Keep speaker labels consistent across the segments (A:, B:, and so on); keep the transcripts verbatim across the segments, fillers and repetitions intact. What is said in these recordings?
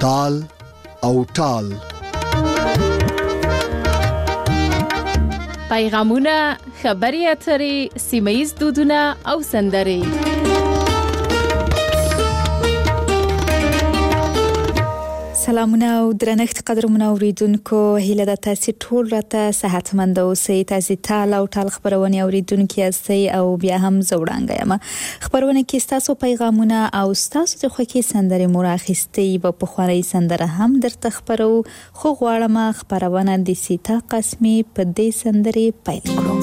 A: تال او ټال.
B: پیغامونه، خبري اترې، سیمه‌ییز دودونه او سندرې.
C: سلامونه او درنښت قدرمنو اوریدونکو، هیله ده تاسو ټول راته صحتمند اوسئ. تاسو ټال او ټال خبرونه اوریدونکو یاستئ او بیا هم زوړانګه یم. خبرونه کې تاسو پیغامونه او تاسو د خوښي سندرې مراخستي په پخوانی سندره هم درته خبرو، خو غواړم خبرونه د سیتا قسمي په دې سندرې پیل کړو.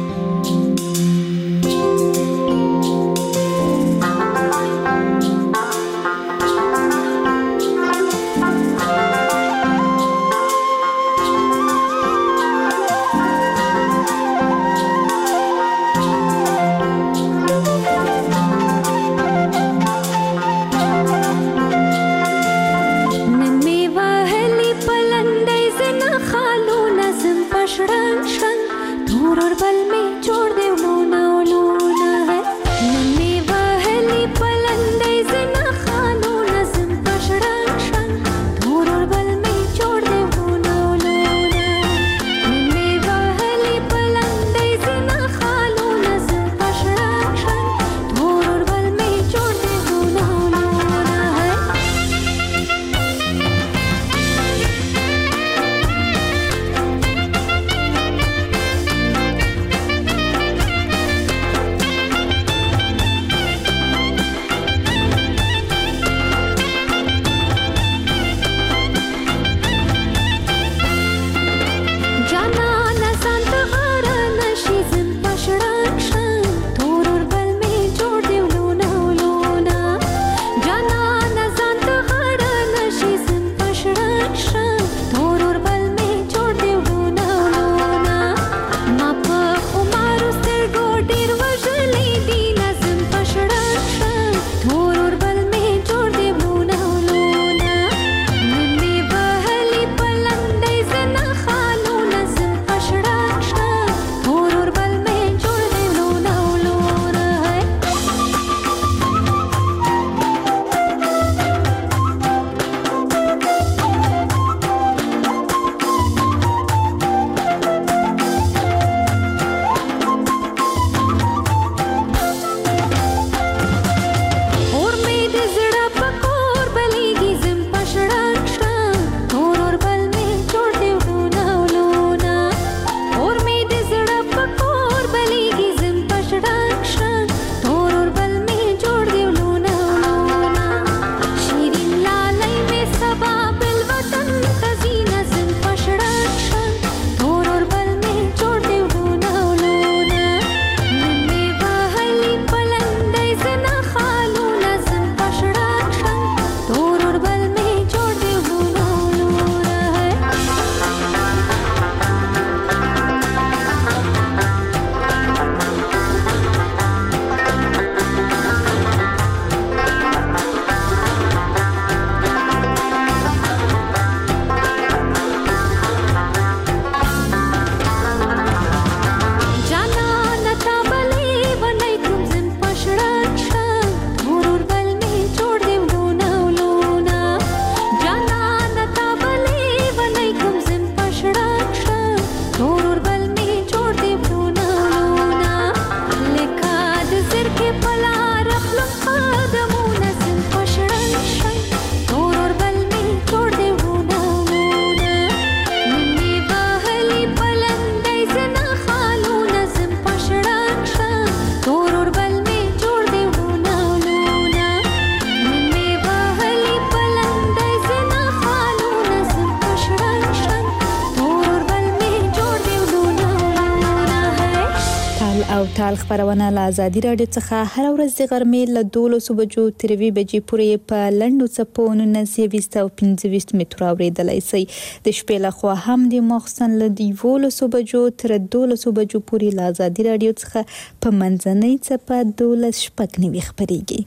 C: ټال خبرونه له ازادي رادیو څخه هر ورځ د غرمې له دولسو بجو تر یوې بجې پورې په لنډو څپو نولس او پنځه متر اورېدلای شئ. د شپې لخوا هم د ماخستن له دولسو بجو تر دولسو بجو پورې له ازادي رادیو څخه په منځنۍ څپه دولس شپږ نوي خبرېږي.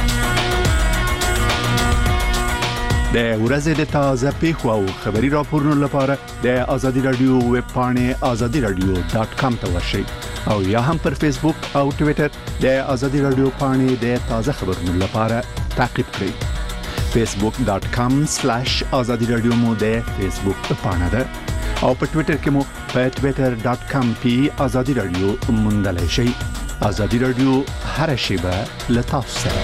D: د ورځې د تازه پیښو او خبري راپورونو لپاره د ازادي رادیو ویب پاڼې ازادي رادیو ډاټ کام ته ورشئ او یا هم پر فیسبوک او ټوئیټر د ازادي رادیو پاڼې د تازه خبرونو لپاره تعقیب کړئ. facebook dot com slash azadi radio مو د فیسبوک پاڼه ده او په ټوئیټر کې مو په twitter dot com پی azadi radio موندلای شئ. azadi radio هر شیبه لتاف سره.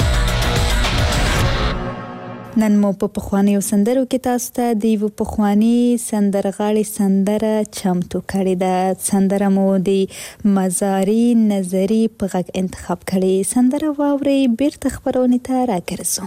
C: نن مو په پخوانیو سندرو کې تاسو ته د یو پخوانی سندرغاړي سندره چمتو کړې ده. سندره مو د مزاري نظری په غږ انتخاب کړې. سندره واوري بیرته خبرونه ته راګرځو.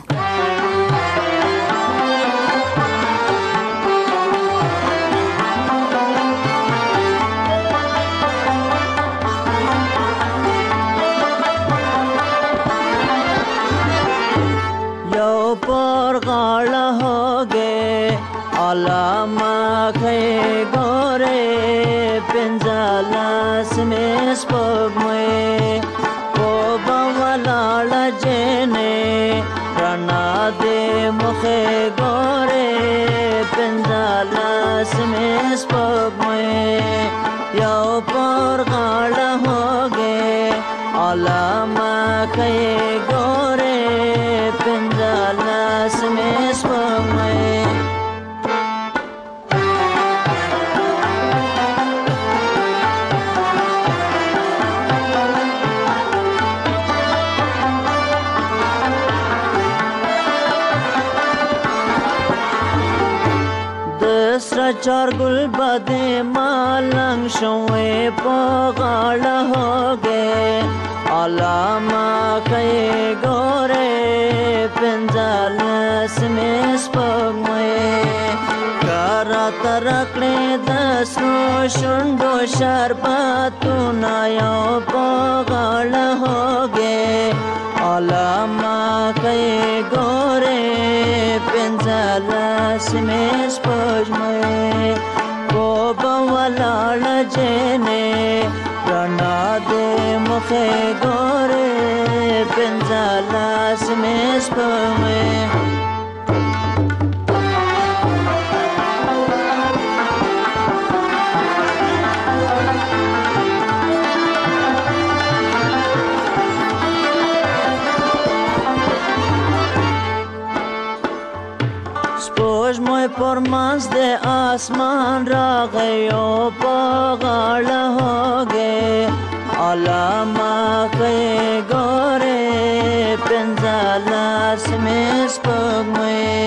E: علامہ کھے گورے پنجالاس میں سپوگ میں کو بولالا جینے رنا دے مخے گورے پنجالاس میں سپوگ میں یو پر غالا ہو گے علامہ کھے گورے پنجالاس میں سپوگ میں چار گل بدے مالنگ شوے پغاڑ ہو گے علامہ کہے گورے پنجالس میں سپگ میں کرا ترکڑے دسرو شنڈو شربتو نایو پغاڑ ہو گے علامہ کہے گورے پنجالس میں سپگ میں کو بولاڑ جینے رنا دے مخے گورے پنجالس میں سپگ میں پر منز دے آسمان را گئیو پغاڑ ہو گے علامہ کہے گورے پنجالاس میں سپگ میں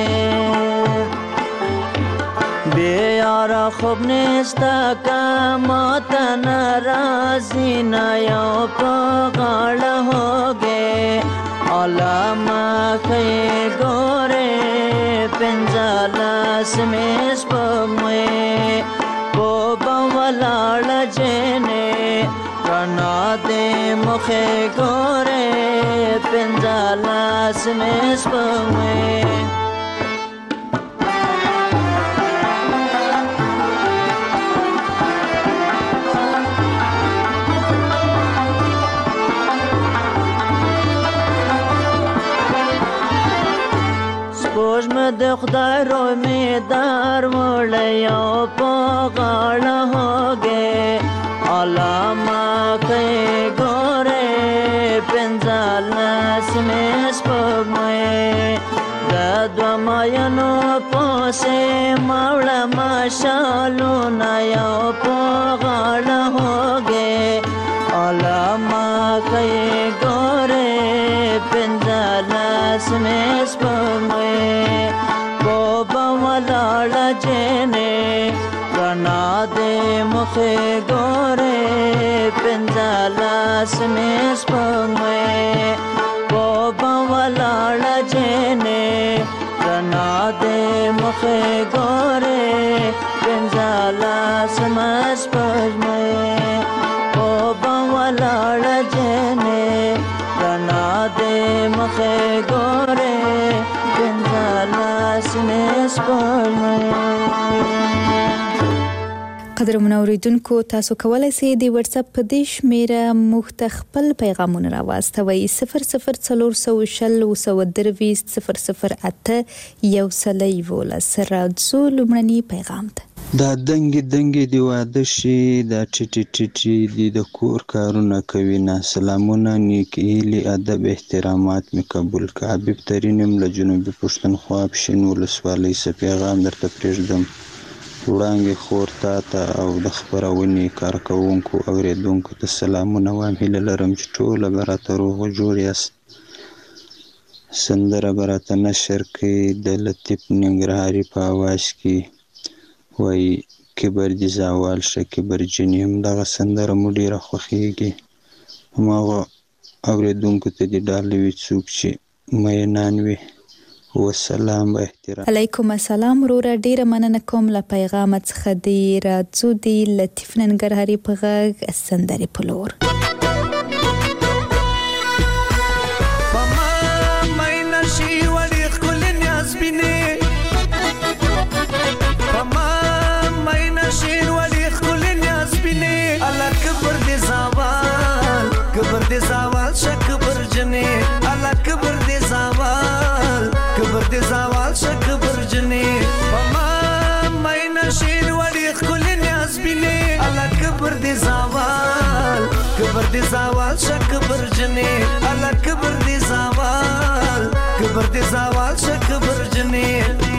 E: بے یارا خوب نیستا کا موتن رازی نایو پغاڑ ہو گے علامہ کہے گورے پنجالاس میں سپگ میں کو بولاڑ جینے رنا دے مخے گورے پنجالاس میں سپگ میں د خدای روی میں دار وڑیو پغاڑ ہو گے علامہ کہے گورے پنجالاس میں سپگ میں ددو مینو پوسے موڑا مشالو نایو پغاڑ ہو گے علامہ کہے گورے پنجالاس میں سپگ میں کو بولاڑ جینے رنا دے مخے گورے پنجالاس میں سپگ میں کو بولاڑ جینے رنا دے مخے گورے پنجالاس میں سپگ میں کو بولاڑ جینے رنا دے مخے گورے پنجالاس میں سپگ میں.
C: قدرمن اوریدونکو تاسو کولای شئ د واتس اپ په دې شمیره موږ ته خپل پیغامونه راواستوئ صفر صفر څلور سوه شل اووه سوه درویشت صفر صفر اته یو سل یولس. راځو لومړني پیغام ته.
F: دا دنګې دنګې دی واده شي، دا ټیټې ټیټې دی د کور کارونه کوي نه. سلامونه نیکې هیلې ادب احترامات مې قبول که. حبیب ترین یم له جنوبي پښتونخوا پښین ولسوالۍ څه پیغام درته پرېږدم. وړانګې خور تا ته او د خپرونې کارکوونکو اورېدونکو ته سلامونه وایم. هیله لرم چې ټوله به راته روغ و جوړ یاست. سندره به راته نشر کړي د لطیف ننګرهاري په اواز کې وایي کبر دې زوال شه کبرجن یم. دغه سندره مو ډېره خوښیږي. هماغه اورېدونکو ته دې ډالۍ وي څوک چې مینان وي. وسلام و احترام.
C: علیکم السلام وروره، ډیره مننه کوم له پیغام څخه دی. راځو دی لطیف ننګرهاري په غږ سندرې په لور.
G: کبر دې زوال شه کبرجنې الله کبر دې زوال کبر دې زوال شه کبرجنې پما مینه شین وړي خل نیاز بینه الله کبر دې زوال کبر دې زوال شه کبرجنې الله کبر دې زوال کبر دې زوال شه کبرجنې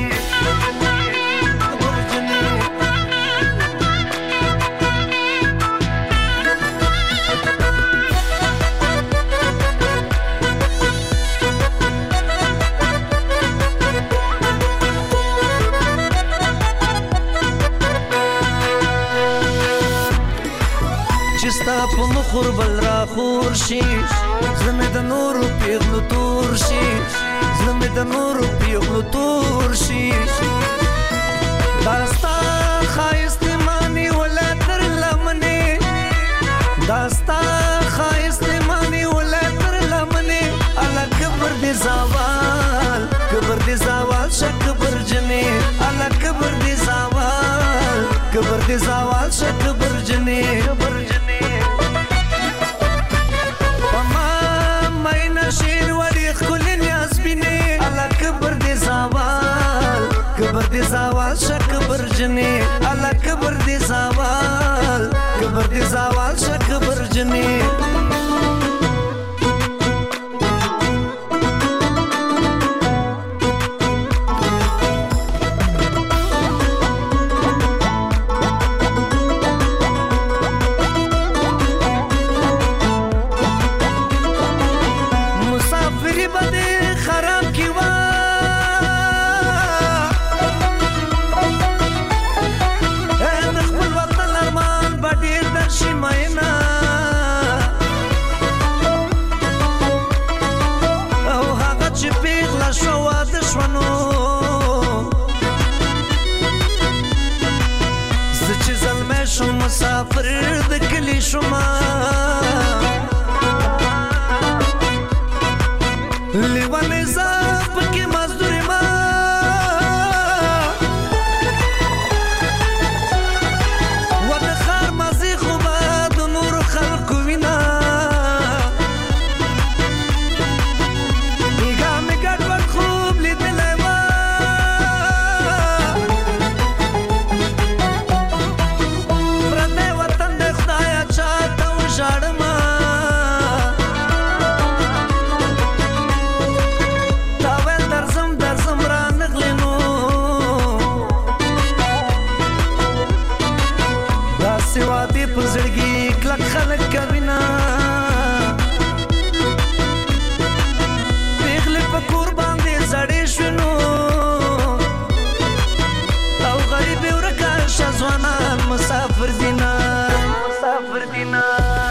G: ستا په مخور بل را خور شي زلمې د نورو پیغلو تور شي زلمې د نورو پیغلو تور شي دا ستا ښایست ماني ولا تر لمنې دا ستا ښایست ماني ولا تر لمنې الله کبر دې زوال کبر دې زوال شه کبرجنې الله کبر دې زوال کبر دې زوال شه کبرجنې شیر وړي خل نیاز بینه الله کبر دې زوال کبر دې زوال شه کبرجنې الله کبر دې زوال کبر دې زوال شه کبرجنې مسافر د کلی شما لیوانې زاپ کې مزدور ما و د خار مزي خو به د نور خلکو وینا ایګا مې ګډ وډ خوب لیدلی وه مسافر دینا مسافر دینا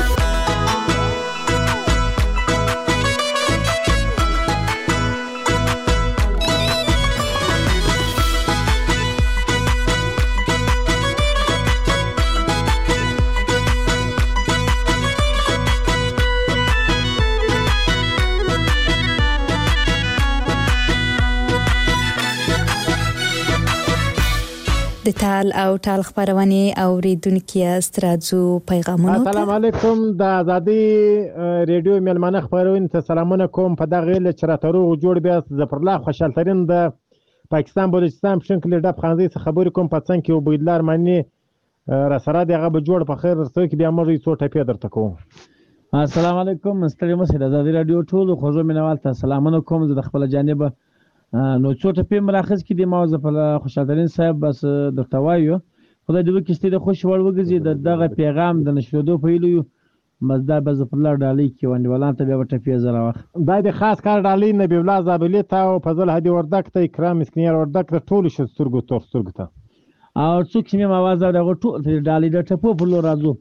C: د تال او تال خبرونه اوریدونکو استرازو پیغامونه.
H: السلام علیکم د ازادي ریډیو ملمنه خبرونه ته سلامونه کوم. په دغه ل چرته روغ جوړ بیا زفر الله خوشحال ترين د پاکستان بلوچستان پښین کلی ډب خانزۍ څخه خبرې کوم په څنګ کې عبیدالله ارماني را سره دی، هغه به جوړ په خیر رسوي کې بیا موږ یې څو ټپې درته کوو.
I: السلام علیکم، ستړي مه شئ. د ازادي راډیو ټولو خوږو مینوال ته سلامونه کوم. زه د خپله جانبه نو څو ټپې مراخص کې دي ما زه په خوشحالترین صاحب بس درته وایو خدای دې وکړي ستې د خوش وړ وګرځي د دغه پیغام د نشرېدو په هیلو یو بس دا به زه پر لار ډالۍ کې ونډیوالان ته بیا به ټپې زه راواخلم.
H: دا د خاص کار ډالۍ نبي الله زابلي ته او فضل هدي وردک ته اکرام مسکینیار وردک ته ټولو ښځو سترګو تور سترګو ته
I: او څوک چې مې اواز اوري هغه ټول ته ډالۍ د ټپو پر لور راځو.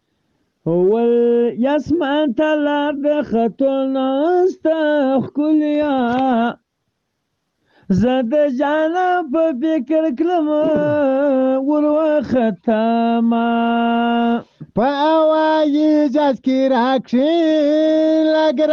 I: ول یاسمان ته لار د خطو نسته ښکلیا زه د جانه په فکر کړم وروختمه
H: په هوایي جاز کې راکښې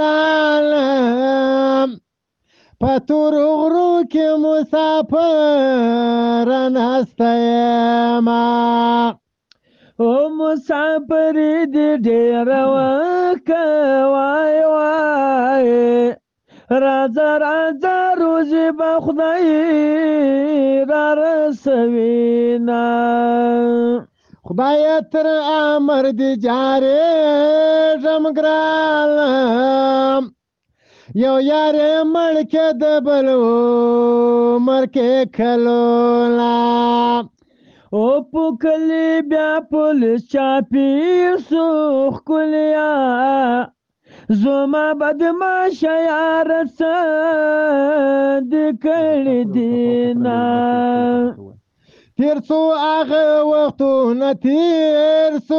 H: لګرانم په تورو غرو کې مسافر نسته یمه
I: او مسافر دې ډېره وکه وای وای راځه راځه روزي به خدای را رسوینه
H: خدای تر امر دې جارېږم ګرانم یو یارې مړ کې د بل عمر کې کلونه
I: او پوکلی بیا پولیس چاپیر سو ښکلیا زما بدماشه یاره څه دې کړي دینه
H: تیر سو هغه وختونه تیر سو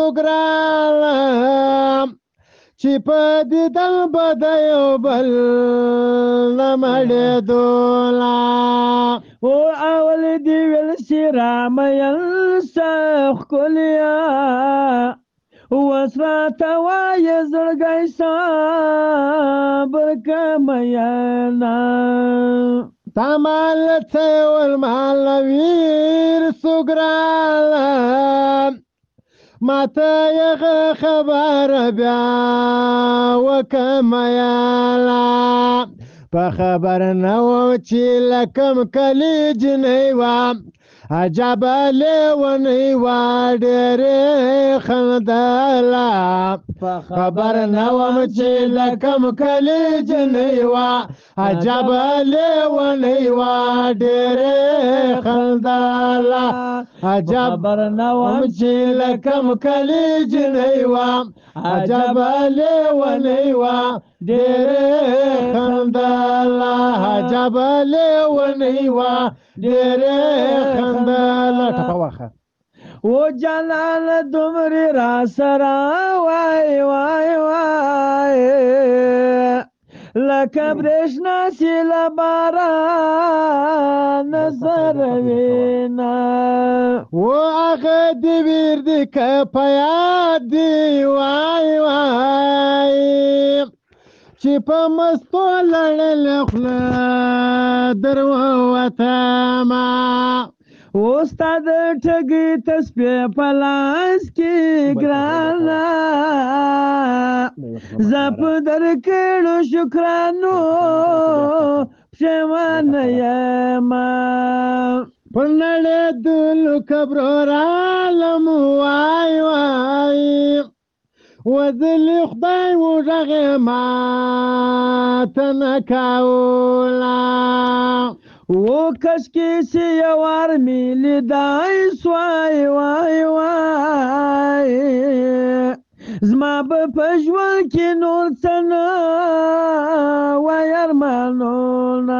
H: ګرانم چې په دیدن به د یو بل نه مړېدوله
I: او اول دې ویل چې رامین څه ښکلیا اوس راته وایې زړګی صبر که میینه
H: تا مال څه ول مال ویر سو ګرانم ماته یغه خبره بیا وکه میاله په خبر نه وم چې لکم کلی جنۍ وم عجبه لیونۍ وه ډېرې خندله په خبر نه وم چې لکم کلی جنۍ وه عجبه لیونۍ وه ډېرې خندله عجب خبر نه وم چې لکم کلی جنۍ وه عجبه لیونۍ وه ډېرې خندله عجبه لیونۍ وه ډېرې خندله ټپه واخه
I: و جلال دومره را سره وای وای وای لکه برېښنا چې له باران سره وینه
H: و هغه دې ویر دې که په یاد دي وای وای چې په مستو لړلې خوله در ووتمه
I: اوستا د ټګي تسبیح په لاس کې ګرانه زه په درکړو شکرانو پښېمانه یمه
H: پر نړېدلو کبرو رالم وای وای وزلی خدای وغږې ماته نه کوله
I: و کشکې چې یو وار مې لیدای سوای وای وای زما به په ژوند کې نور څه نه وای ارمانونه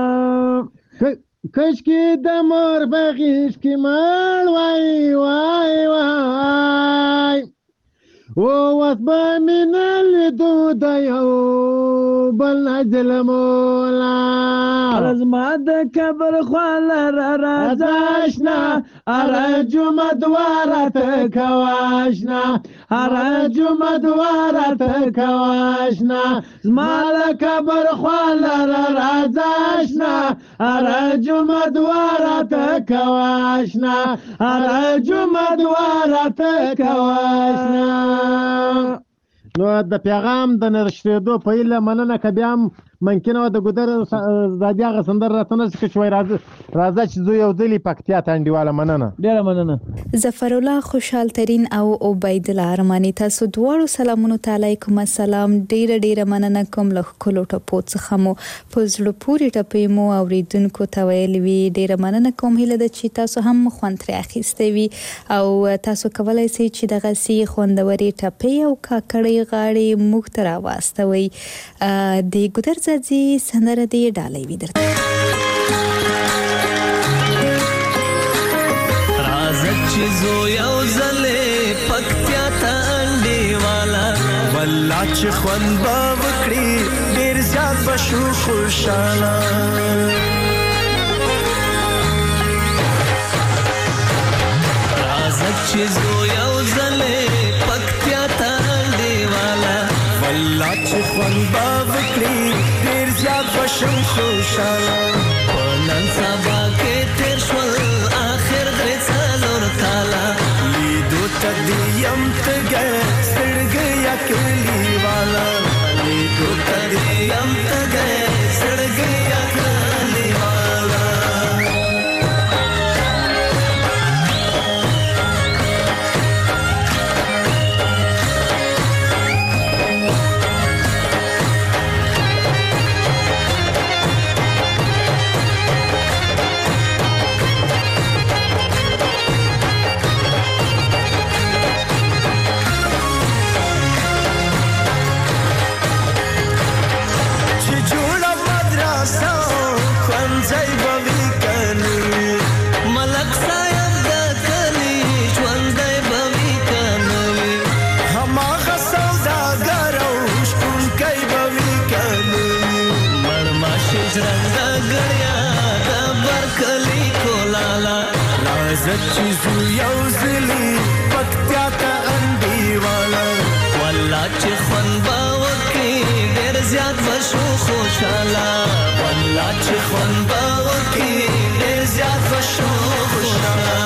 H: کشکې د مور په غېږ کې مړ وای وای وای اوس به مې نه لیدو د یو بل نه ظلموله
I: زما د کبر خواله را راځه اشنا هره جمعه دوه راته کوه اشنا هره جمعه دوه راته کوه اشنا زما د کبر خواله را راځه اشنا هره جمعه دوه راته کوه اشنا هره جمعه دوه راته کوه اشنا
H: نو د پیغام د نرشتېدو په هیله مننه که بیا هم ممکنه وه د ګودر زادي هغه سندره راته نه شي چې وایي راځه چې زه یو ځلې پکتیا ته انډیواله مننه
I: ډېره مننه
C: ظفرالله خوشحال ترین او عبیدالله ارماني تاسو دواړو سلامونو ته علیکم السلام ډېره ډېره مننه کوم له ښکلو ټپو څخه مو په زړه پورې ټپې مو اورېدونکو ته ویلې وي ډېره مننه کوم هیله ده چې تاسو هم خوند ترې اخیستی وي او تاسو کولی سئ چې دغسې خوندورې ټپې او کاکړۍ غاړې موږ ته راواستوئ د ګودر زادي سندره دې ډالۍ وي درته
G: راځه چې زو یو ځلې پکتیا ته انډیواله والله چې خوند به وکړي ډېر زیات به شو خوشحاله راځه چې زو یو ځلې پکتیا ته انډیواله والله چې خوند به وکړي ډېر زیات به شم خوشحاله په نن سبا کې تېر شول آخر درې څلور کاله لیدو ته دې یم تږی ستړګیا کلیواله لیدو ته دې یم تږی ستړګیا کلیواله چې زو یو ځلې پکتیا ته انډیواله والله چې خوند به وکړي ډېر زیات به شو خوشحاله والله چې خوند به وکړي ډېر زیات به شو خوشحاله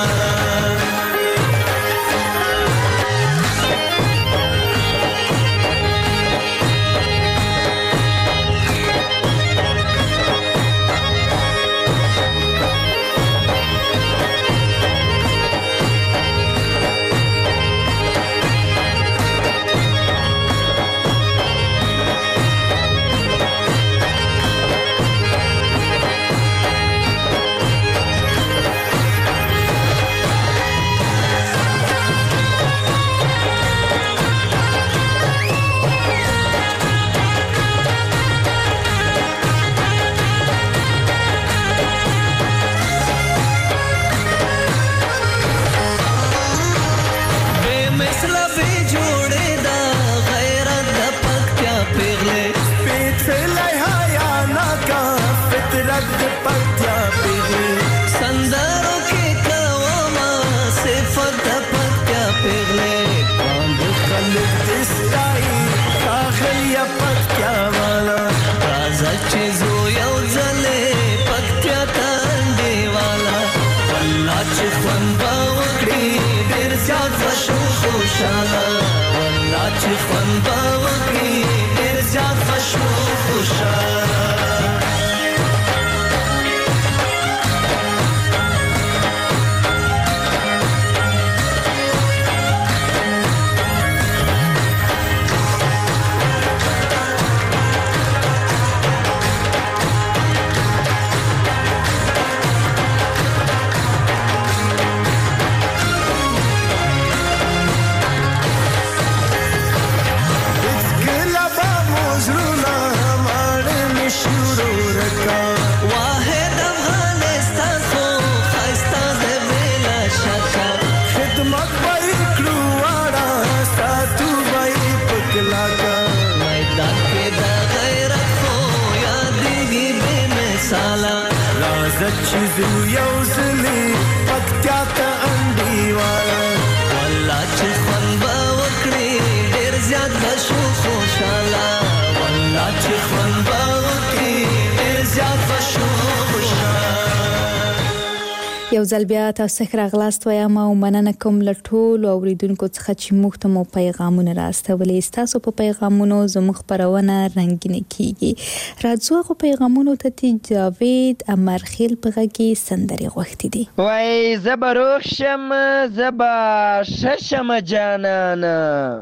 C: یو ځل بیا تاسو ښه راغلاست وایم او مننه کوم له ټولو اوریدونکو څخه چې موږ ته مو پیغامونه راستولې. ستاسو په پیغامونو زموږ خپرونه رنګینه کیږي. راځو هغو پیغامونو ته چې جاوید امرخیل په غږ کې سندرې غوښتې دي.
J: وای زه به روغ شم، زه به ښه شم جانانه،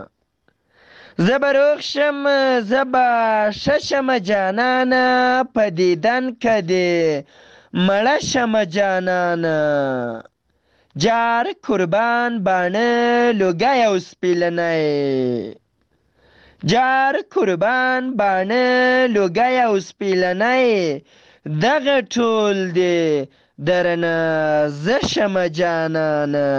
J: زه به روغ شم، زه به ښه شم جانانه، په دیدن که دې مړه شم جانانه. جار قربان باڼه لوګی او سپیلنی، جار قربان باڼه لوګی او سپیلنی، دغه ټول دی درنه زه شم جانانه،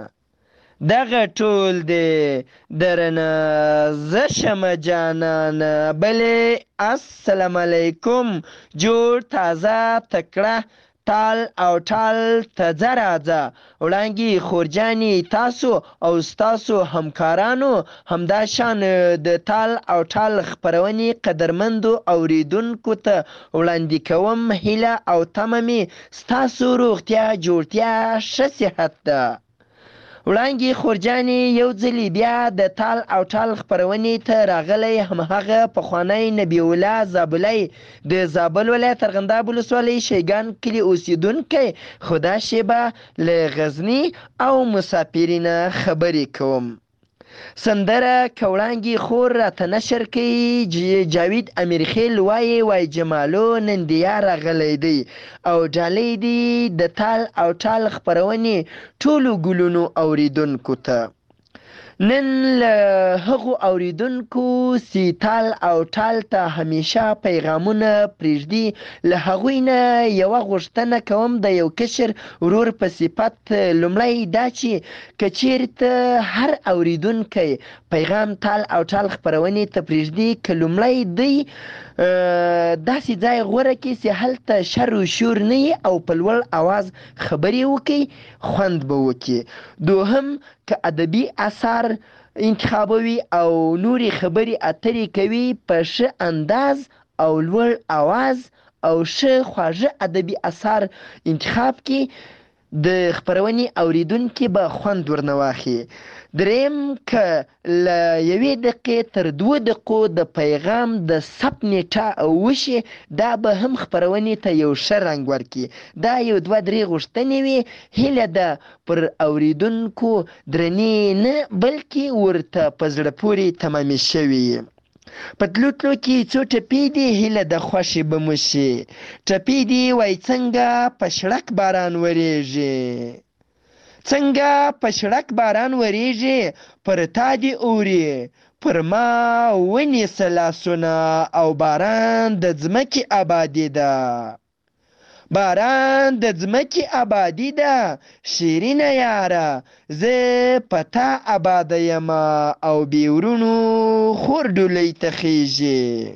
J: دغه ټول دی درنه زه شم جانانه. بلې السلام علیکم، جوړ تازه تکړه تال او ټال ته ځه راځه. وړانګې خورجانې تاسو او ستاسو همکارانو همدا شان د تال او ټال خپرونې قدرمندو اوریدونکو ته وړاندې کوم. هیله او تمه مې ستاسو روغتیا جوړتیا ښه صحت ده. وړانګې خورجانې یو ځلې بیا د تال او ټال خپرونې ته راغلی، همهغه پخوانی نبی الله زابلی د زابل ولایت ارغنداب ولسوالۍ شیګان کلي اوسیدونکی، خو دا شیبه له غزني او مسافرینه خبرې کوم. سندره که وړانګې خور راته نشر کوي، جاوید امیرخیل وایي وای جمالو نن دیا راغلی دی او ډالۍ دی د تال او ټال خپرونې ټولو ګلونو اوریدونکو ته. نن له هغو اوریدونکو سی تال او ټال ته همیشه پیغامونه پرېږدي، له هغوی نه یوه غوښتنه کوم د یو کشر ورور په صفت. لومړی دا چې که چیرته هر اوریدونکی پیغام تال او ټال خپرونې ته پرېږدي، که لومړی دی داسې ځای غوره کړي چې هلته شر و شور نه وي او په لوړ اواز خبرې وکړي، خوند به وکړي. دوهم که ادبي اثار انتخابوي او نورې خبرې اترې کوي په ښه انداز او لوړ اواز او ښه خواږه ادبي اثار انتخاب کړي، د خپرونې اوریدونکي به خوند ورنه واخلي. دریم که له یوې دقیقې تر دوه دقیقو د پیغام د ثبت نیټه وشي، دا به هم خپرونې ته یو ښه رنګ ورکړي. دا یو دوه درې غوښتنې وي. هیله ده پر اوریدونکو درنې نه بلکې ورته په زړه پورې تمامې شوي. په تلو تلو کې څو ټپې دي، هیله د خوښې به مو شي. ټپې دي وای څنګه په شړک باران وریږي، څنګه په شړک باران وریږي، پر تا دې اوري پر ما ونیسه لاسونه، او باران د ځمکې آبادي ده، باران د ځمکې آبادي ده. شیرینه یاره زه په تا آباده یم او بې ورونو خور ډولۍ ته خیږي.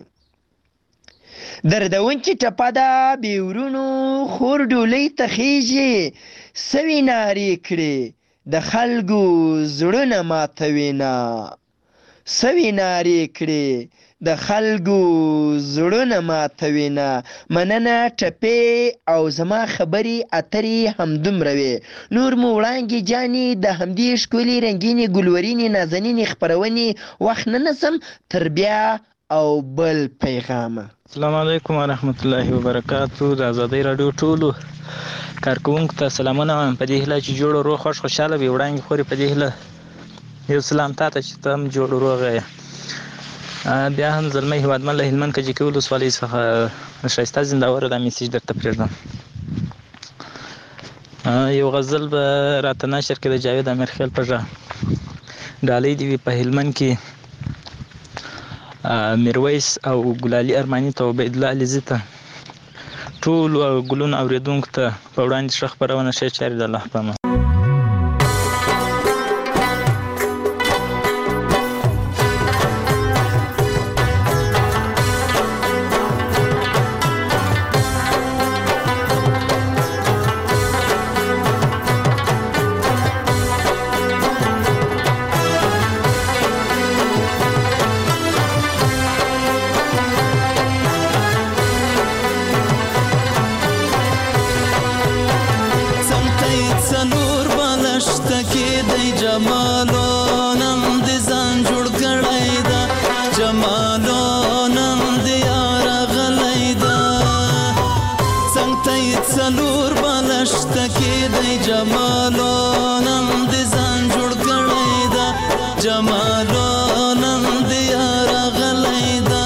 J: دردونکې ټپه ده بې ورونو خور ډولۍ ته خیږي، سوي نارې کړې د خلکو زړونه ماتوینه، سوي نارې کړې د خلکو زړونه ماتوینه. مننه ټپې او زما خبرې اترې همدومره وې. نور مو وړانګې جانې د همدې ښکلې رنګینې ګلورینې نازنینې خپرونې وخت نه نسم تر بیا او بل پیغامه.
K: السلام علیکم ورحمت الله وبرکاتو. د ازادۍ راډیو ټولو کارکوونکو ته سلامونه وایم، په دې هیله چې جوړ روغ خوش خوشحاله وي. وړانګې خورې په دې هیله یو سلام تا ته چې ته هم جوړ روغ یې. بیا هم زلمی هیوادمل له هلمند کجکي ولسوالۍ څخه ښایسته زنداوره دا میسیج درته پرېږدم. یو غزل به راته نشر کړي د جاوید امیرخیل په غږ. ډالۍ دې وي په هلمند کې میرویس او ګلالي ارماني ته، عبیدالله علیزي ته، ټولو ګلونو اورېدونکو ته په وړاندې ښه خپرونه ښې چارې د الله په امان.
L: دی څلور بالشته کې دی جمالو نن دې ځان جوړ کړی دا جمالو نن دې یار غلی دا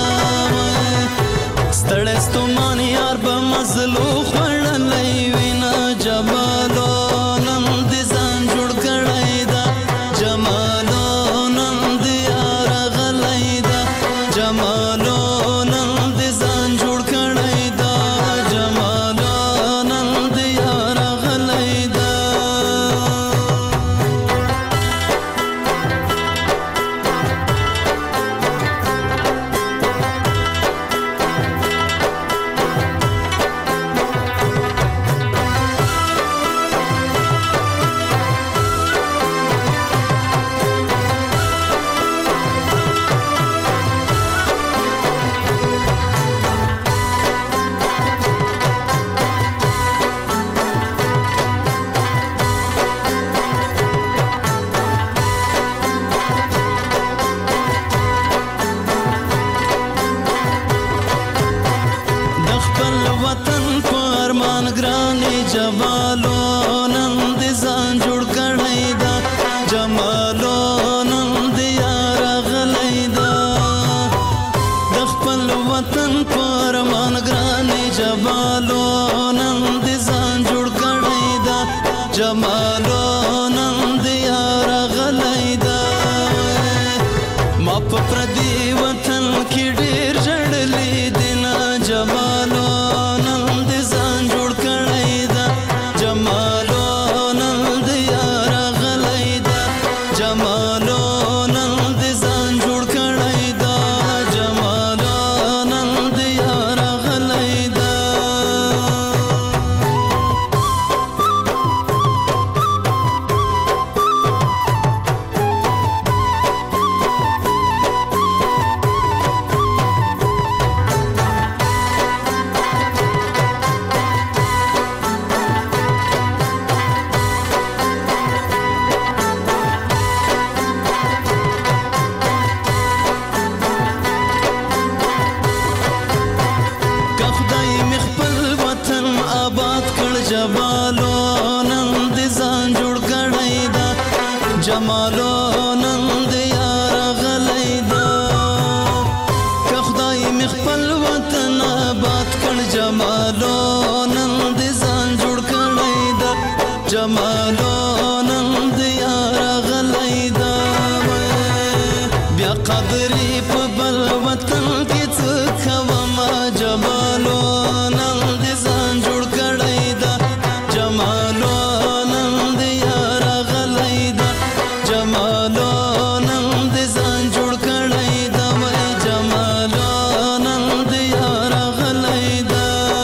L: ستړی ستومان یار به مزلو خوړلی وینا جمالو نن دې ځان جوړ کړی دا جمالو نن دې یار غلی دا جمالو نن دې ځان جوړ کړی دا جمالو نن دې یار غلی دا جمالو نن دې ځان جوړ کړی دا جمالو نن دې یار غلی دا د خپل وطن په ارمان ګرانې جمالو نن دې ځان جوړ کړی دا جمالو نن دې یار غلی دا ما په پردي وطن کې ډېر ژړلې دي نه جمالو نن دې ځان جوړ کړی دا جمالو نن دې یار غلی دا جمالو نن دې ځان جوړ کړی دا جمالو نن دې یار غلی دا جمالو نن دې ځان جوړ کړی دا جمالو نن دې یار غلی دا که خدای مې خپل وطن آباد کړ جمالو نن دې ځان جوړ کړی دا جمالو نن دې یار غلی دا بیا قدرې په بل وطن کې څه کومه جمالو نن دې ځان جوړ کړی دا جمالو نن دې یار غلی دا جمالو نن دې ځان جوړ کړی دا وای جمالو نن دې یار غلی دا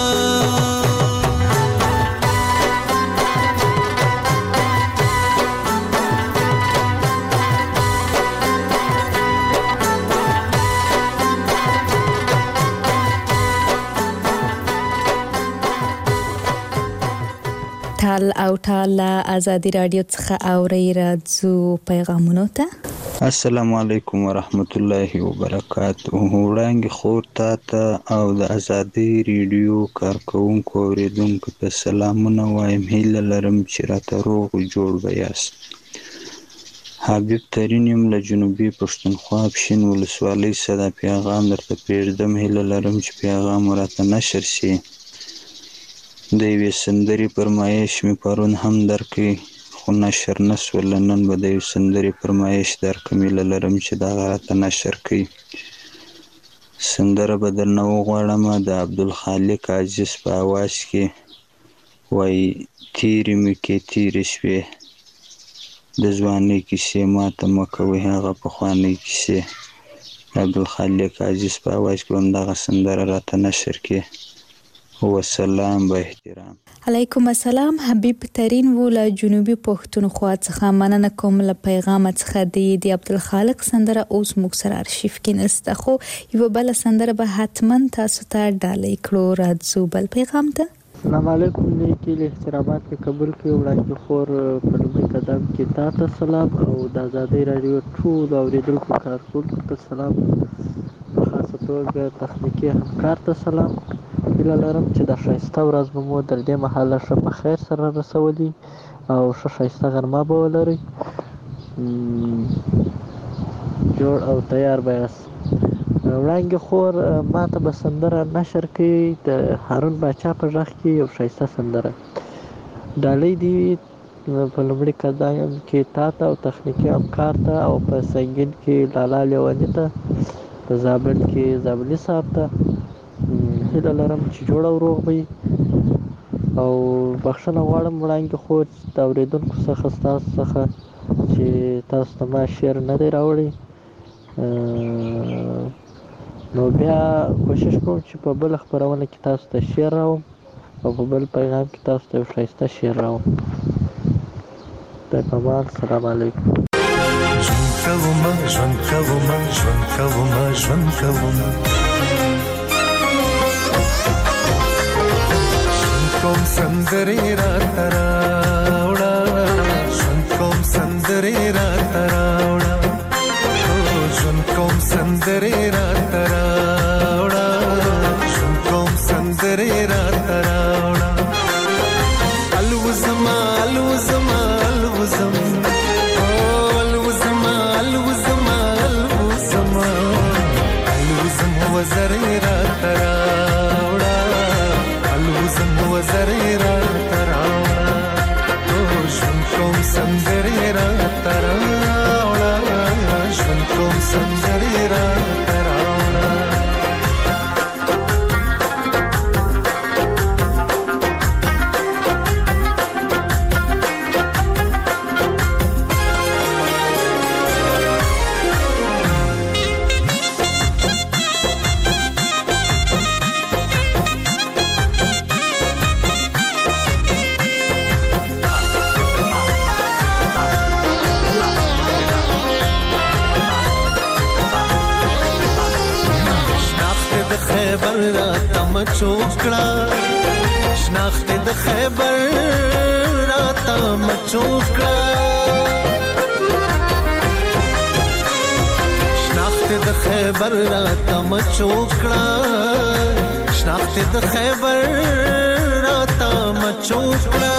C: ټال او ټال ازادي رادیو څخه اوري راځو پیغامونو ته
F: السلام علیکم ورحمت الله وبرکاته وړاندې خور ته او د ازادي رادیو کارکونکو اوریدونکو ته سلامونه وایم هیله لرم چې راته روغ جوړ بیاست حبیب ترین یم له جنوبي پښتونخوا پښین ولسوالۍ صدا پیغام درته پرېږدم هیله لرم چې پیغام راته نشر شي د یوې سندرې فرمایش مې پرون هم درکړی خو نشر نه شول نن به د یوې سندرې فرمایش درکړم هیله لرم چې دغه راته نشر کړي سندره به درنه وغواړم د عبدالخالق عزیز په اواز کې وایي تیرې مې کې تیرې شوې د ځوانۍ کیسې ماته مه کوئ هغه پخوانۍ کیسې د عبدالخالق عزیز په اواز کې به هم دغه سندره راته نشر کړي وسلام با احترام
C: علیکم السلام حبیب ترین و له جنوبي پښتونخوا څخه مننه کوم له پیغام څخه دی د عبدالخالق سندره اوس موږ سره ارشیف کې نسته خو یو بل سندره به حتما تاسو ته ډالۍ کړو راځو بل پیغام ته
M: السلام علیکم نیکی له احترامات په قبول کې وړاندې خور په لومړي قدم کې تاسو سلام او د آزادۍ رادیو ټول اوریدونکو کارکونکو ته سلام په خاصه توګه تخنیکي همکار ته سلام هیله لرم چې دا ښایسته ورځ به مو تر دې مهاله ښه په خیر سره رسولي او ښه ښایسته غرمه به ولرئ. جوړ او تیار به یاست. وړانګې خور ما ته به سندره نشر کړي د هارون باچا په غږ کې یو ښایسته سندره. ډالۍ دې په لومړي قدم کې تا ته او تخنیکي همکار ته او په سنګین کې لالا لیوني ته، په زابل کې زابلي صاحب ته. هیله لرم چې جوړ او روغ وي او بخښنه غواړم وړانګې خور د اورېدونکو څخه ستاسو څخه چې تاسو ته ما شعر نه دی راوړی. نو بیا کوشش کوم چې په بله خپرونه کې تاسو ته شعر راوړم او په بل پیغام کې تاسو ته یو ښایسته شعر راوړم. خدای په امان. سلام علیکم.
G: ژوند کومه ژوند کومه ژوند کومه ژوند کومه ژوند کوم سندرې راته راوړه، ژوند کوم سندرې راته راوړه، ژوند کوم سندرې راته راوړه، ژوند کوم سندرې راته راوړه. الوزما الوزما الوزم الوزما الوزما الوزما الوزم وزرې راته راوړه، الوزم وزرې راته راوړه، ژوند کوم سندرې راته راوړه، ژوند کوم سندرې راته راوړه. مچوکړه شناخت د خیبر راته مچوکړه، شناخت د خیبر راته مچوکړه، شناخت د خیبر راته مچوکړه.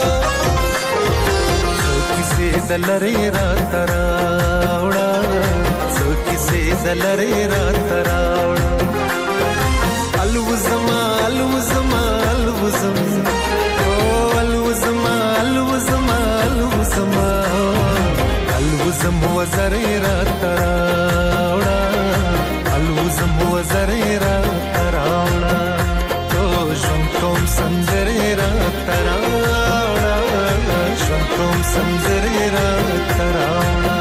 G: څو کیسې د لرې راته راوړه، څو کیسې د لرې راته راوړه. الوزما الوزما الوزم الوزما الوزما الوزما الوزم وزرې راته راوړه، الوزم وزرې راته راوړه، ژوند کوم سندرې راته راوړه، ژوند کوم سندرې راته راوړه.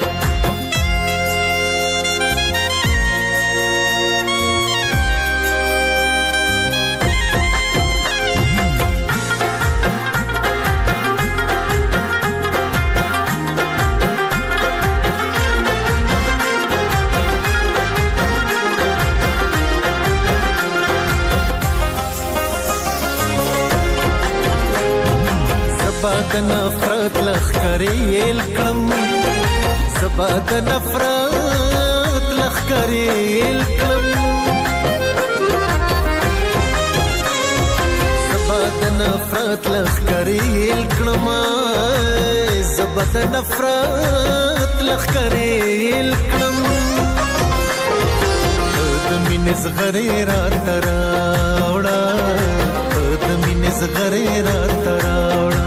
G: زبا د نفرت لخکرې الکم، زبا د نفرت لخکرې الکم، زبا د نفرت لخکرې الکم، زبا د نفرت لخکرې الکم. د مینې زغرې راته راوړه، د مینې زغرې راته راوړه.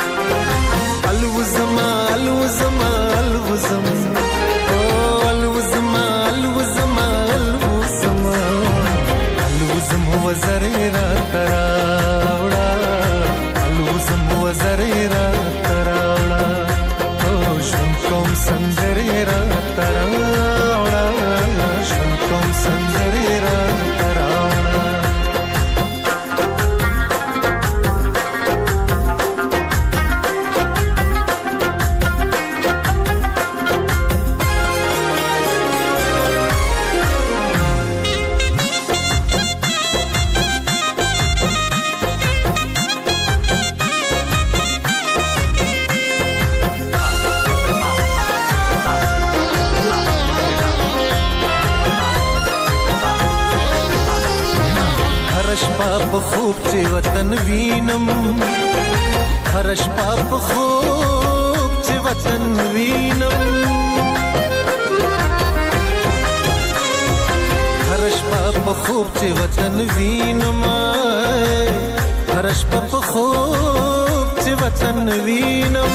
G: الوزما الوزما الوزم الوزما الوزما الوزما الوزم وزرې راته راوړه، الوزم وزرې راته راوړه، ژوند کوم سندرې راته راوړه، ژوند کوم سندرې راته راوړه.
N: په خوب چې وطن وینم هر شپه په خوب چې وطن وینم هر شپه په خوب چې وطن وینم هر شپه په خوب چې وطن وینم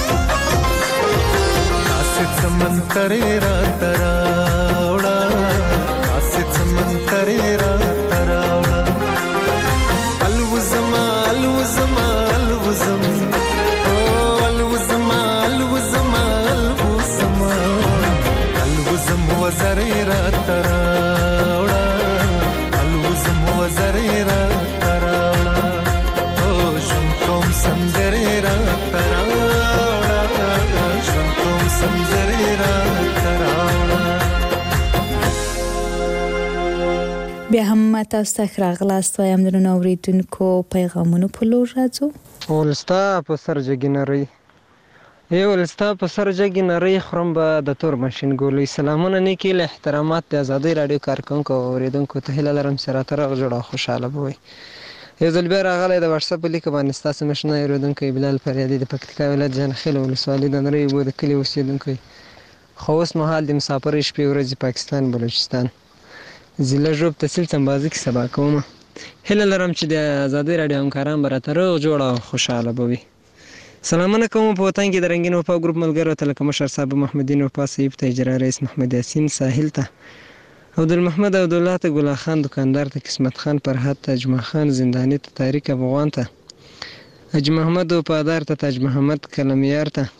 N: کاسه سمندر را تراوړه کاسه سمندر را تراوړه الوزما الوزما الوزم او الوزما الوزما الوزما الوزم وزر را تراوړه الوزم وزر را تراوړه او شم کوم سندر را تراوړه شم کوم سندر را تراوړه
C: بیا هم تاسو ته راغلاست وایم درنو اوریدونکو پیغامونو په لور راځو.
O: ولستا په سر جګینری ای ولستا په سر جګینری خرم به د تور ماشين ګولې سلامونه نیکی له احترامات د آزادۍ رادیو کارکونکو اوریدونکو ته هیله لرم سره تر غوړه خوشاله بوي. یو ځل بیا راغلی د واتس اپ لیک باندې تاسو مشنه اوریدونکو بلال فریادي د پکتیکا ولایت جانخیل ولسوالۍ د نری وو د کلی اوسیدونکو خو اوس مهال د مسافر شپې ورځې پاکستان بلوچستان ضلع ژوب تحصیل سمبازي کې سبا کوم. هیله لرم چې د آزادۍ رادیو همکاران به راته روغ جوړ او خوشاله به وي. سلامونه کوم په وطن کې د رنګین وفا ګروپ ملګرو ته لکه مشر صاحب محمدین وفا صاحب ته اجرا رئیس محمد یاسین ساحل ته عبدالمحمد عبدالله ته ګل خان دکاندار ته قسمت خان فرحت ته اجمع خان زندانی ته طارق افغان ته اج محمد وفادار ته تاج محمد کلمیار ته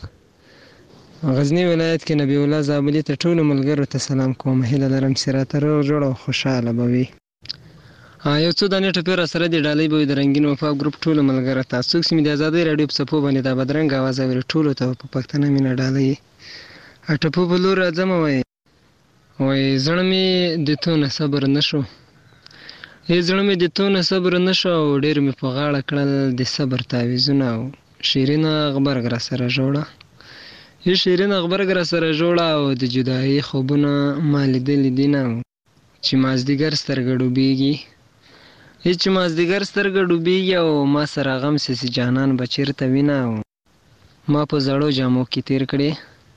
O: غزنی ولایت کې نبی الله زابلی ته ټول ملګرو ته سلام کوم. هیله لرم سراته روغ جوړ او خوشاله به وي. یو څو دانې ټپې را سره د ډالۍ به د رنګین وفا ګروپ ټول ملګرو ته څوک چې مې د آزادۍ رادیو په صفو باندې د بدرنګ اواز اوري ټولو ته په پښتنه مینه ډالۍ ټپو په لور راځم وای وای زړه مې د تو نه صبر نشو ای زړه مې د تو نه صبر نشو او ډېر مې په غاړه کړل د صبر تعویذونه او شیرین غبرګ را سره جوړه ای شیرین غبرګ را سره جوړه او د جدایي خوبونه ما لیدلي دي نه چې مازدیګر سترګې ډوبېږي هیڅ مازدیګر سترګې ډوبېږي او ما سره غم سي جانان به چېرته وینه او ما په زړو جامو کې تیر کړې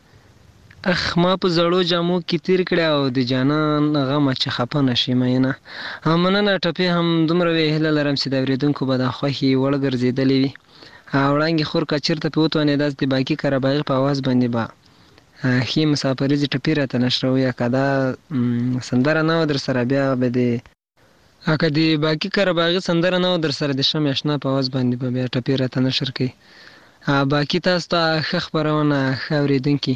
O: اخ ما په زړو جامو کې تیر کړې او د جانان غمه چې خفه نشي مینه. مننه ټپې هم دومره وې. هیله لرم چې د اورېدونکو به د خوښې وړ ګرځېدلې وي. وړانګې خور که چېرته پې وتوانې داسې د باقي کارهباغي په اواز باندې به ښې مسافریزې ټپې راته نشروي. که دا سندره نه وه در سره بیا به د که د باقي کارهباغي سندره نه وه در سره د شمع اشنا په اواز باندې به بیا ټپې راته نشر کوي. باقي تاسو ته ښه خپرونه ښه اورېدونکي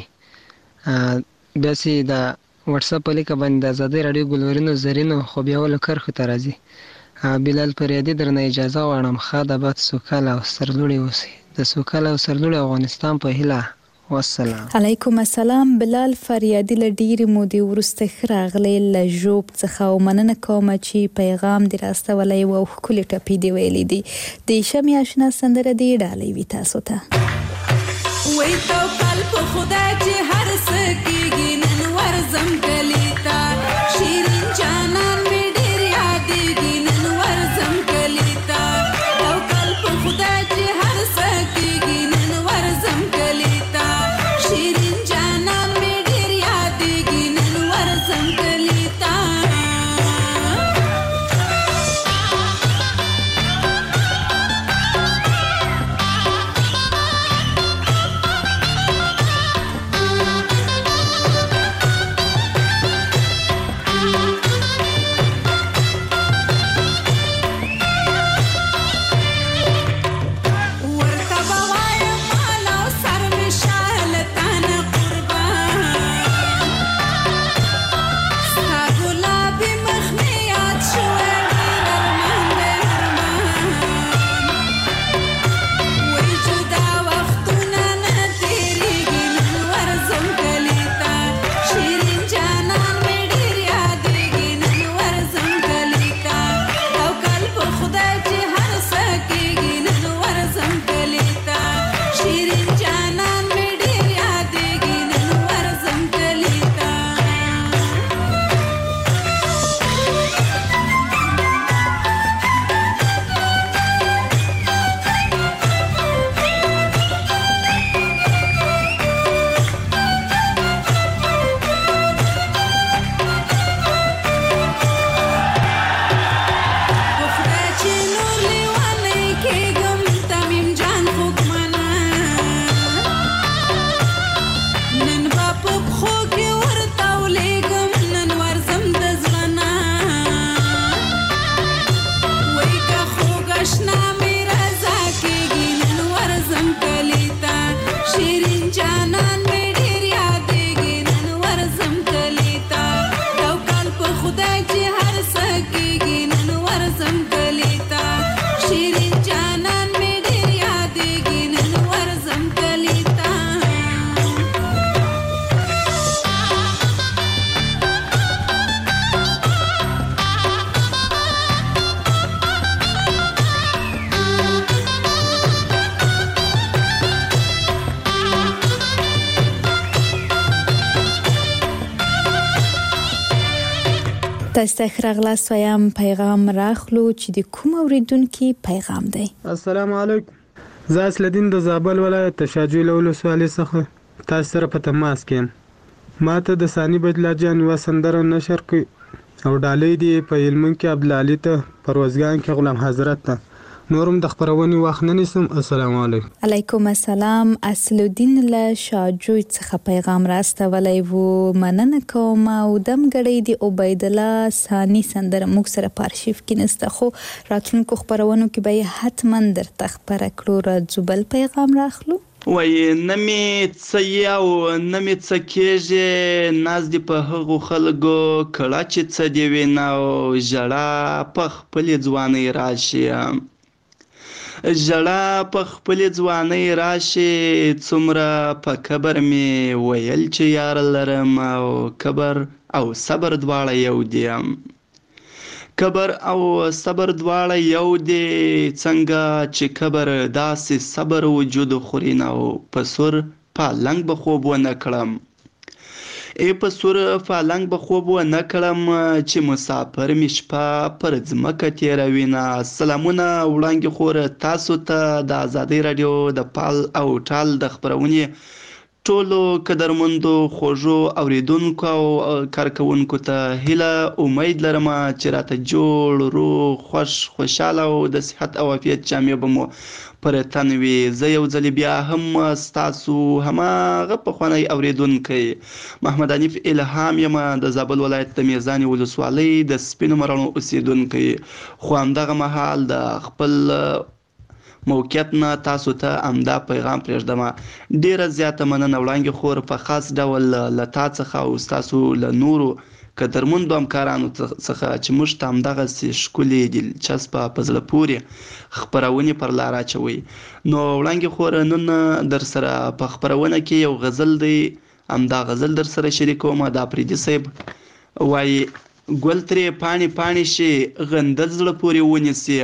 O: داسې د وټساپ په لیکه باندې د آزادۍ راډیو ګلورینو زرینو خوبیولو کرښو ته راځي. بلال فریادي درنه اجازه غواړم ښه د باد سوکاله او سرلوړي اوسئ. د سوکاله او سرلوړي افغانستان په هیله. والسلام.
C: علیکم السلام. بلال فریادي له ډېرې مودې وروسته ښه راغلی له ژوب څخه او مننه کومه چې پیغام دې راستولی و او ښکلې ټپې دې ویلې دي. د شمع اشنا سندره دې ډالۍ وي تاسو ته.
P: وای توکل په خدا چې هر څه کېږي نن ورځم کلي ته شیرین جانان مې ډېر یادېږي نن ورځم کلي ته توکل په خدا چې هر څه کېږي نن ورځم کلي ته شیرین جانان مې ډېر یادېږي نن ورځم کلي ته
C: تاسو ته راغلاست وایم پیغام راخلو چې د کوم اوریدونکو پیغام دی.
Q: السلام علیکم، زه اصلدین د زابل ولایت تشاجوی لولو سوالي څخه تاسو سره په تماس کې ما ته د ثاني بجلا جان و سندره نشر کوي او ډالۍ دی په علمون کې عبدالعلی ته پروازګان کې غلام حضرت ته نورم د خبرونې وخت نه نیسم. السلام علیکم.
C: علیکم السلام. اصلالدین له شاجوی څخه پیغام راستولی و، مننه کوم او دم غړی دی عبید الله ثانی سندره موږ سره په ارشیف کې نسته، خو راتلونکو خبرونو کې به حتما درته خبره کړو. راځو بل پیغام راخلو.
R: وای نمی څه او نمی څه کېږي ناز دی په هغو خلکو کړه چې څه دی وینا او ژړا په خپلې ځوانۍ راشي، ژړا په خپلې ځوانۍ راشي، څومره په کبر مې ویل چې یار لرم او کبر او صبر دواړه یو دي، کبر او صبر دواړه یو دي، څنګه چې کبر داسې صبر وجود خوري نو په سور پالنګ به خوب ونه کړم، ای په سور پالنګ به خوب ونه کړم چې مسافر مې شپه پر ځمکه تېروینه. سلامونه وړاندې خور تاسو ته د ازادۍ راډیو د پال او ټال د خپرونې ټولو قدرمندو خوږو اوریدونکو او کارکوونکو ته هیله امید لرم چې راته جوړ روغ خوش خوشحاله او د صحت او عافیت جامې به مو پر تن وي. زه یو ځل بیا هم ستاسو هماغه پخوانی اوریدونکی محمد حنیف الهام یم د زابل ولایت د میزان ولسوالۍ د سپینو مرانو اوسیدونکی، خو همدغه مهال د خپل موقعیت نه تاسو ته امدا پیغام پرېږدم. ډیره زیاته مننه وړاندې خور په خاص ډول له تا څخه او ستاسو له نورو قدرمندو همکارانو څخه چې موږ ته همدغسې ښکلې دلچسپه په زړه پورې خپرونې پر لار اچوئ. نو وړاندې خور نن در سره په خپرونه کې یو غزل دی، همدا غزل در سره شریکوم. د افریدي صاحب وایي ګل ترې پاڼې پاڼې شي غندل زړه پورې ونیسي،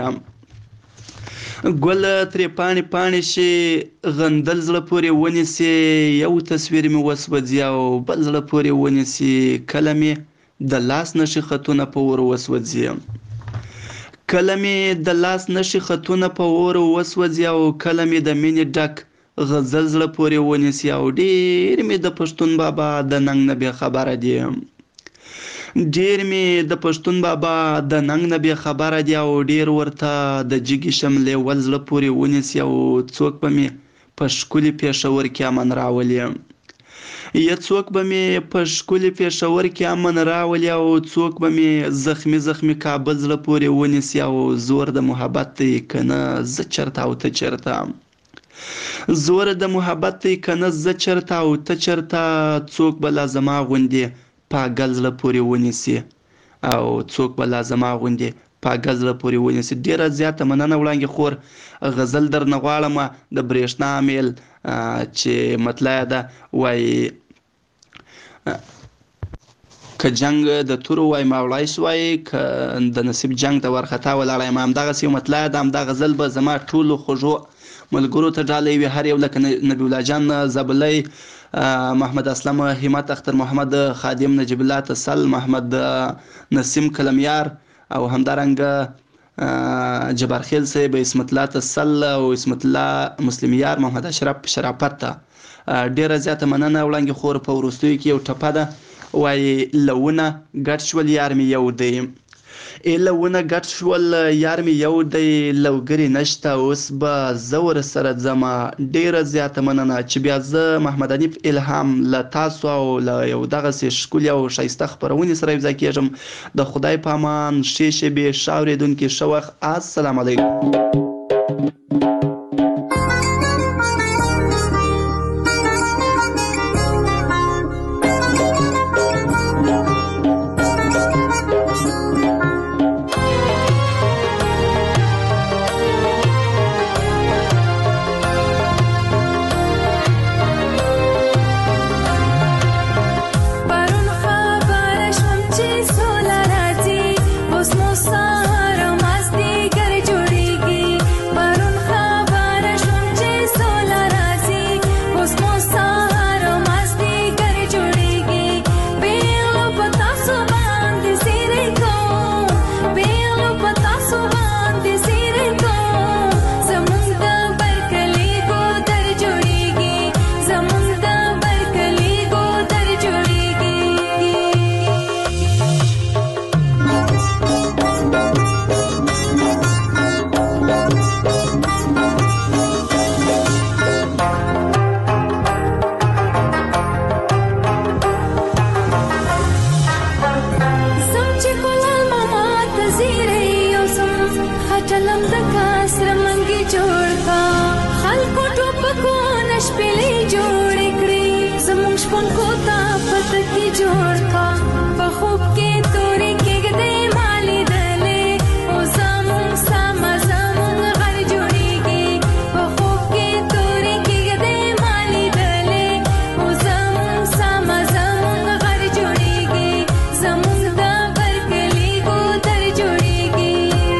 R: ګل ترې پاڼې پاڼې شي غندل زړه پورې ونیسي، یو تصویر مې وسوځي او بل زړه پورې ونیسي، کله مې د لاس نښې خطونه په اور وسوځي، کله مې د لاس نښې خطونه په اور وسوځي او کله مې د مینې ډک غزل زړه پورې ونیسي او ډېر مې د پښتون بابا د ننګ نه بې خبره دي، ډېر مې د پښتون بابا د ننګ نه بې خبره دي او ډېر ورته د جګې شملې ول زړه پورې ونیسي او څوک به مې په ښکلي پېښور کې امن راولي، یا څوک به مې په ښکلي پېښور کې امن راولي او څوک به مې زخمي زخمي کابل زړه پورې ونیسي او زور د محبت دی که نه زه چېرته او ته چېرته، زور د محبت دی که نه زه چېرته او ته چېرته، څوک به لا زما غوندې پاګل زړه پورې ونیسي او څوک به لا زما غوندې پاګل زړه پورې ونیسي. ډېره زیاته مننه وړاندې خور غزل درنه غواړم د برېښنا میل چې مطلع ده وایي که جنگ د تورو وای ما وړای سوای که د نصیب جنگ ته ورخطا ولاړی ما همدغسې یو مطلع ده. همدا غزل به زما ټولو خوږو ملګرو ته ډالۍ وي، هر یو لکه نبی الله جان زبلی، محمد اسلم همت، اختر محمد خادم، نجیب الله تسل، محمد نسیم کلمیار او همدارنګه جبار خیل صاحب، اسمت الله تسل او اسمت الله مسلمیار، محمد اشرف شرافت ته ډیره زیاته مننه. وړاندې خور په وروستیو کې یو ټپه ده وایي لونه ګډ شول یار مې یو دی، ای لونه ګډ شول یار مې یو دی، لوګري نشته اوس به زه ورسره ځمه. ډیره زیاته مننه چې بیا زه محمد حنیف الهام له تاسو او له یو دغسې ښکلي او ښایسته خپرونې سره یوځای کېږم. د خدای په امان، ښې شېبې، ښه اورېدونکي، ښه وخت. السلام علیکم.
P: سولا راځي اوس مو سهار مازدیګر جوړیږي کوټو پکو نشپلې جوړې کړې زموږ شپون کو تا پته کې جوړ کا په خوب کې تورې کېږدې مالې دلې او زموږ سم زموږ غر جوړېږي په خوب کې تورې کېږدې مالې دلې او زموږ سم زموږ غر جوړېږي زموږ د برکلي ګودر جوړېږي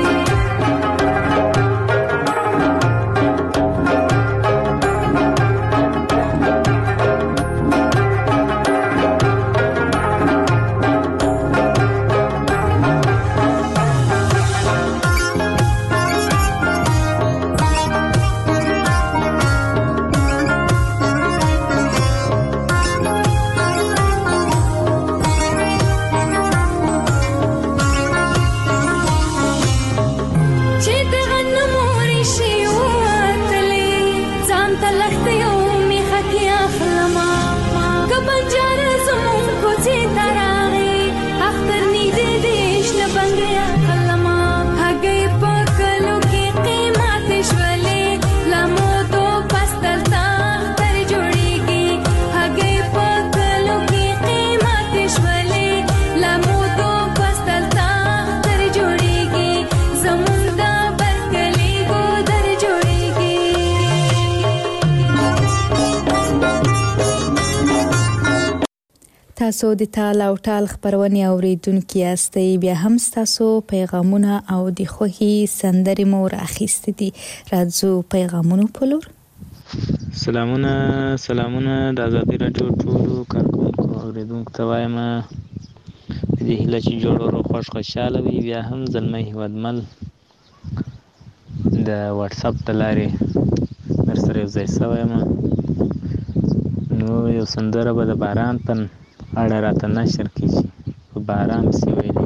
P: چې د غنمو ریښې ووتلې ځان ته لښتې او میخه کې اخلمه که بنجار زموږ کوڅې ته راغی اختر نږدې دی شنه بنګړې اخلمه هګۍ په کلو کې قیمتې شولې له مودو پس دلته اختر جوړېږي هګۍ په کلو کې قیمتې شولې له مودو پس دلته اختر جوړېږي زموږ د برکلي ګودر جوړېږي
C: تاسو د تال او ټال خبرونه اوریدونکو یاستئ بیا هم تاسو پیغامونه او د خوږی سندرې مو راخیستې دي راځو پیغامونو په لور
K: سلامونه سلامونه د آزادي رادیو ټولو کارکونکو اوریدونکو ته وایم د دې هیله چې جوړ ورو خوش خوشاله وي بیا هم زلمی هیوادمل د واتس اپ د لارې در سره یو ځای شوی یم نو یو سندره به د باران په اړه راته نشر کړي په باران پسې ویلي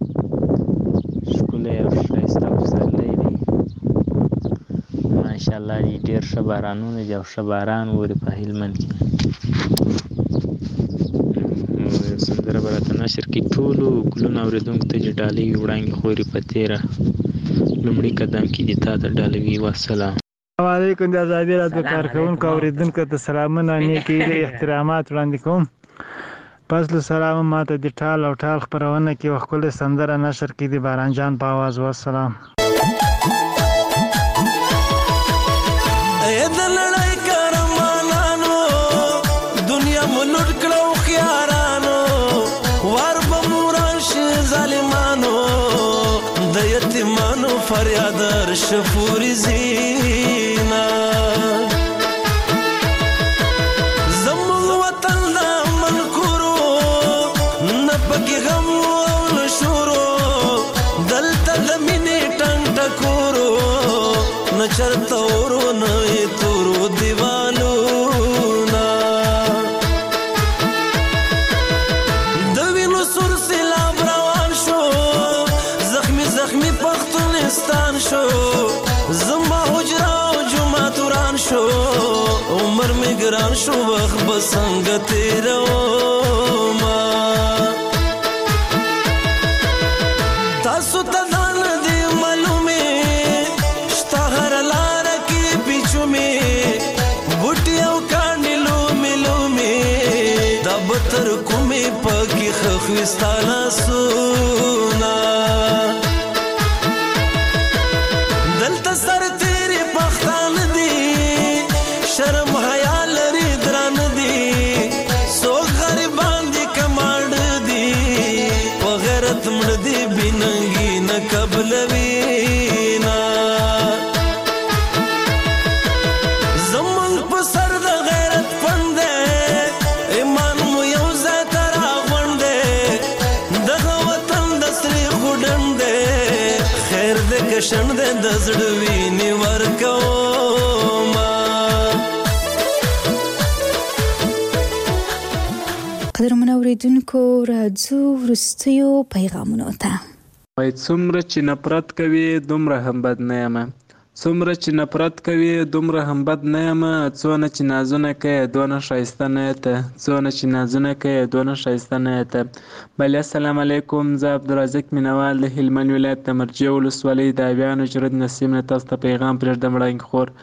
K: ښکلی او ښایسته پسرلی دی ماشاءالله دي ډېر ښه بارانونه دي او ښه باران اوري په هلمند کې نو یو سندره به راته نشر کړي ټولو ګلونو اورېدونکو ته چې ډالۍ وي وړانګې خوري په تېره لومړي قدم کې دې تا ته ډالۍ وي والسلام
S: السلام علیکم د آزادي رادیو کارکوونکو اوریدونکو ته سلامونه نیکې هیلې احترامات وړاندې کوم پس له سلامه ماته د ټال او ټال خپرونه کې یوه ښکلې سندره نشر کړي د باران جان په اواز والسلام
L: اے د لړۍ کرمانانو دنیا مو لوټ کړه هوښیارانو وار به مو راشي ظالمانو د یتیمانو فریاد رشه پورې زینا زموږ وطن د منکورو نه پکې غم او نه شورو دلته د مینې ټنګ ټکورو نه چرته ورو نه یې تورو دیوالونه د وینو سور سیلاب روان شو زخمی زخمی پښتونستان شو زما حجره او جومات وران شو عمر می ګران شو وخت به څنګه تېرومه تاسو ته دا نه دي معلومې شته هره لاره کې پیچومې بوټي او کاڼي لومې لومې دا به تر کومې پکې ښخوي ستا لاسونه دلته سرتېرې پښتانه دي شرم حیا لري درانه دي څوک غریبان دي کماړه دي په غیرت مړه دي بې ننګي نه قبلوينا زمونږ په سر د غیرت پند دی ایمان مو یو ځای ته راغونډ دی دغه وطن د سرې خوډنډ دی خیر دی که شنډ دی د زړه وینې ورکومه
C: قدرمن اوریدونکو راځو وروستیو پیغامونو ته
T: وای څومره چې نفرت کوي دومره هم بد نه یم څومره چې نفرت کوي دومره هم بد نه یم څونه چې نازونه کوي دونه ښایسته نه یې ته څونه چې نازونه کوي دونه ښایسته نه یې ته بله السلام علیکم زه عبدالرزاق مینوال د هلمند ولایت د مرجع ولسوالۍ د اویانو جرد نسیم نه تاسو ته پیغام پرېږدم وړاندې خور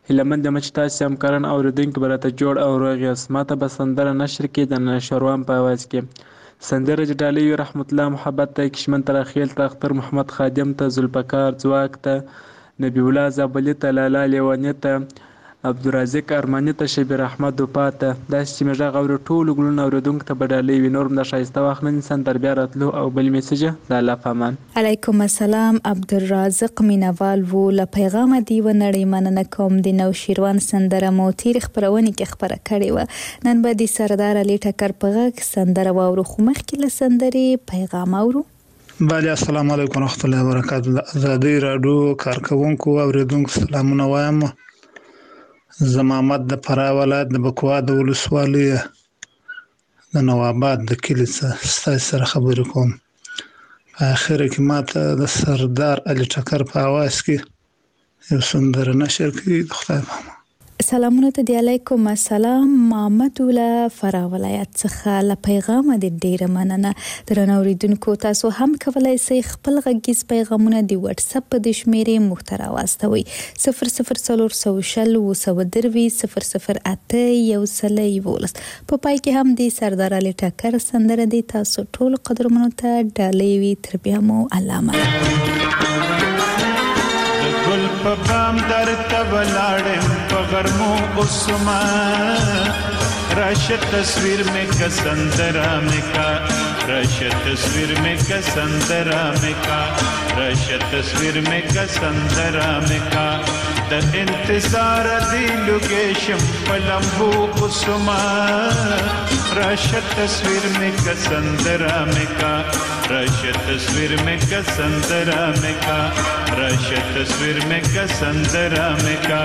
T: هیله مند یم چې تاسې همکاران اورېدونکي به راته جوړ او روغ یاست. ما ته به سندره نشر کړي د نشروان په اواز کې. سندره چې ډالۍ وي رحمت الله محبت ته، کشمن ته، راخیل ته، اختر محمد خادم ته، ذوالفقار ځواک ته، نبی الله زابلي ته، لالا لیواني ته، عبدالرازق ارماني ته، شبیر احمد وفا ته. داسې چې مې غږ اوري ټولو ګلونو اورېدونکو ته به ډالۍ وي. نور هم د ښایسته وخت نه نیسم تر بیا راتلو او بل میسج د الله په امان.
C: علیکم السلام. عبدالرازق مینوال و له پیغامه دی و نړۍ مننه کوم. د نوشیروان سندره مو تیر خپرونې کې خپره کړې وه. نن به د سردار علي ټکر په غږ سندره واورو، خو مخکې له سندرې پیغام اورو.
U: بله السلام علیکم ورحمت الله وبرکاتو. د ازادۍ راډیو کارکوونکو او اورېدونکو سلامونه وایم. زه محمد د فراه ولایت د بکوا د ولسوالۍ د نواباد د کلي څخه ستاسو سره خبرې کوم. په اخره کې ماته د سردار علي ټکر په اواز کې یو سندره نشر کړي. د خدای په امان.
C: سلامونه ته دی. علیکم السلام. محمد له فراه ولایت څخه له پیغامه د ډیره مننه. درنو اوریدونکو تاسو هم کولای شئ خپل غږیز پیغامونه د واتس اپ په د شمیرې محتوا واستوي صفر صفر څلور سوه شل اووه سوه درویشت صفر صفر اته یو سل یوولس. په پای کې هم د سردار علي ټکر سندره دی. تاسو ټول قدرمنو ته ډالۍ وي. تر بیا مو الله مل.
V: گل په بام درته ولاړم په غرمو اوسما، راشه تصویر میں کا سندرا میں کا، راشه تصویر میں کا سندرا میں کا، راشه تصویر میں کا سندرا میں کا. د انتظار دی لوکیشن پلمبو اوسما، راشه تصویر میں کا سندرا میں کا، راشه تصویر میں کا سندرا میں کا، راشه تصویر میں کا سندرا میں کا.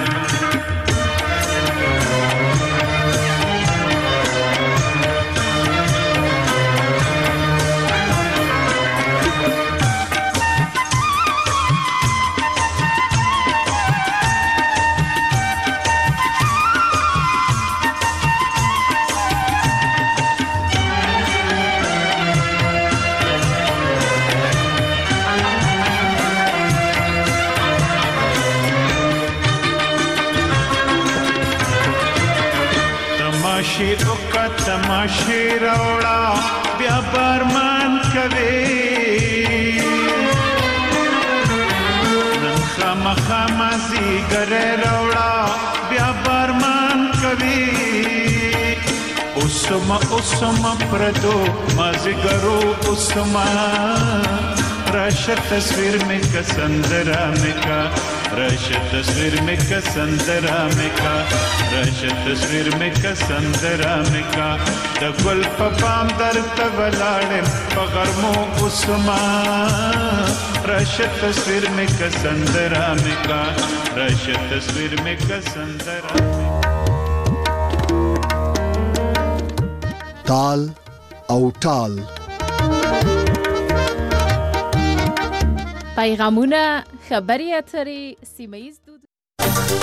V: تماشې راوړه بیا بارمان کوي، نن خامخا مازیګری راوړه بیا بارمان کوي. اوسما اوسما پردو مازیګرو اوسما، راشه تصویر میں کا سندرا میں کا، راشه تصویر میں کا سندرا میں کا، راشه تصویر میں کا سندرا میں کا. د ګل په بام درته ولاړم په غرمو اوسما، راشه تصویر میں کا سندرا میں کا، راشه تصویر میں کا سندرا.
A: تال او ټال
B: پیغامونه، خبري اترې، سیمه ییز